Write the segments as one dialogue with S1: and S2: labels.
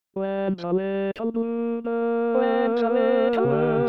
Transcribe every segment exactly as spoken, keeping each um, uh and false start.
S1: When the little blue bird, when the little blue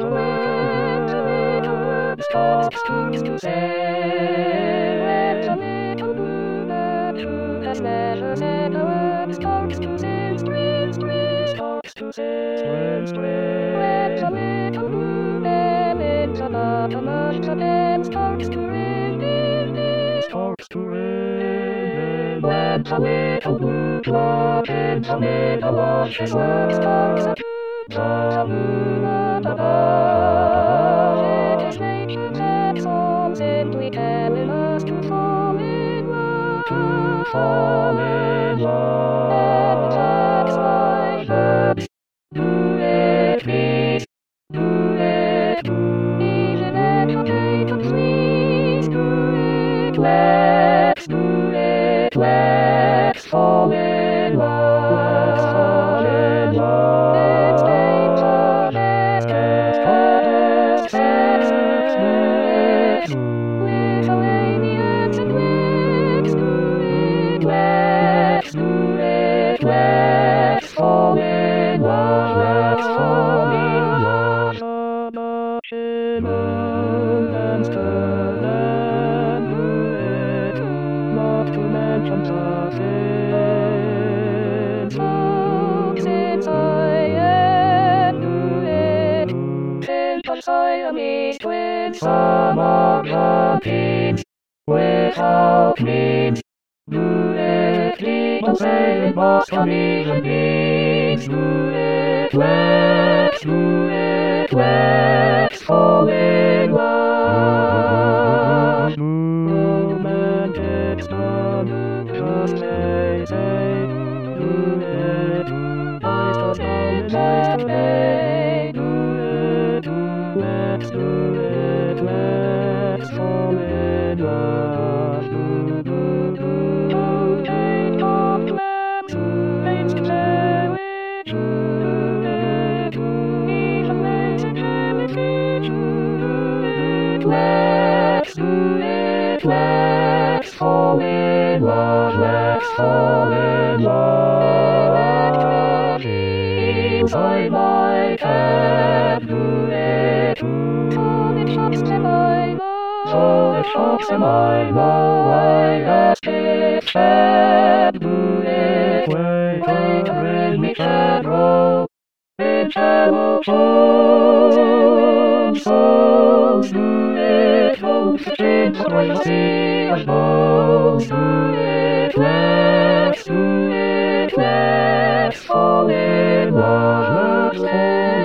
S1: bird stops to say, when the little blue bird who has never said a word starts to sing, spring, spring, starts to sing, spring, when the little blue bell in the bottom of the bell starts to ring, ding, ding, starts to ring, when the little blue clock in the middle of the world starts to the moon up above. It is nature that all simply telling us to fall in love, to fall in love. And that's why birds do it me, do it do. Even educated trees do it. Let's do it, let's fall in love, let's fall in love. Let's paint our heads, heads, heads, let's do it. Lithuanians and let's do it, let's do it, let's fall in love, let's fall in love. Moon and stern and do it, not to mention the things. Folks inside and do it, simple Siamese twins, some of the teams, without means. Do it, people say it must come even beings. Do it, let's do it, let's fall in love. Romantic stuff, just say, say, do it, nice to know, nice to say, do it, let's do it, let's fall in love. Do, do, do, do, take off lamps, paint sandwich, do it, even lace and jellyfish, do it, let's do it, let's fall in love, let's fall in love. Electric I might have, do it, solid shocks am I low, solid shocks am I low, I ask it sad, do it, wait, wait, bring me shadow, in shallow shoals, souls, do it, hope to change the way I see us both, do it, let's do it, let's fall in love, let's fall